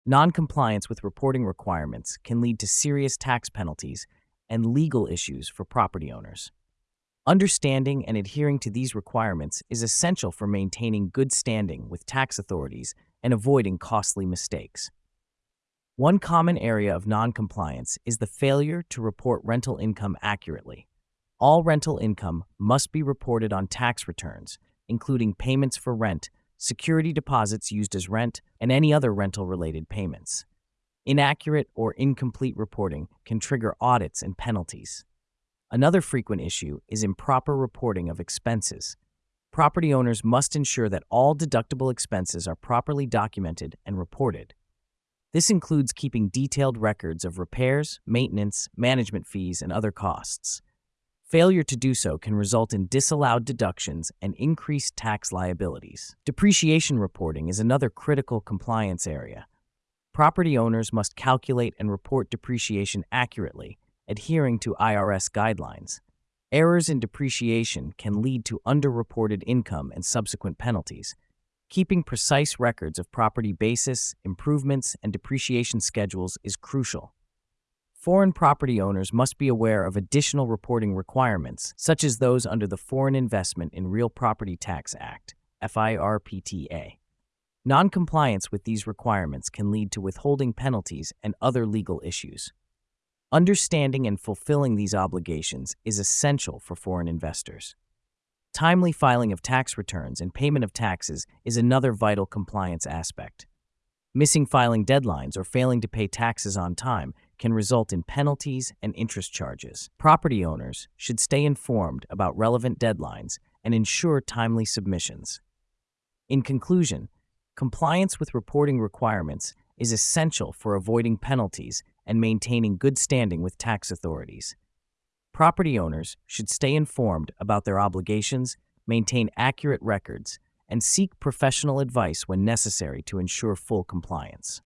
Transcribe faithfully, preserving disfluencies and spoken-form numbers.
Non-compliance with reporting requirements can lead to serious tax penalties and legal issues for property owners. Understanding and adhering to these requirements is essential for maintaining good standing with tax authorities and avoiding costly mistakes. One common area of noncompliance is the failure to report rental income accurately. All rental income must be reported on tax returns, including payments for rent, security deposits used as rent, and any other rental-related payments. Inaccurate or incomplete reporting can trigger audits and penalties. Another frequent issue is improper reporting of expenses. Property owners must ensure that all deductible expenses are properly documented and reported. This includes keeping detailed records of repairs, maintenance, management fees, and other costs. Failure to do so can result in disallowed deductions and increased tax liabilities. Depreciation reporting is another critical compliance area. Property owners must calculate and report depreciation accurately, adhering to I R S guidelines. Errors in depreciation can lead to underreported income and subsequent penalties. Keeping precise records of property basis, improvements, and depreciation schedules is crucial. Foreign property owners must be aware of additional reporting requirements, such as those under the Foreign Investment in Real Property Tax Act, FIRPTA. Noncompliance with these requirements can lead to withholding penalties and other legal issues. Understanding and fulfilling these obligations is essential for foreign investors. Timely filing of tax returns and payment of taxes is another vital compliance aspect. Missing filing deadlines or failing to pay taxes on time can result in penalties and interest charges. Property owners should stay informed about relevant deadlines and ensure timely submissions. In conclusion, compliance with reporting requirements is essential for avoiding penalties and maintaining good standing with tax authorities. Property owners should stay informed about their obligations, maintain accurate records, and seek professional advice when necessary to ensure full compliance.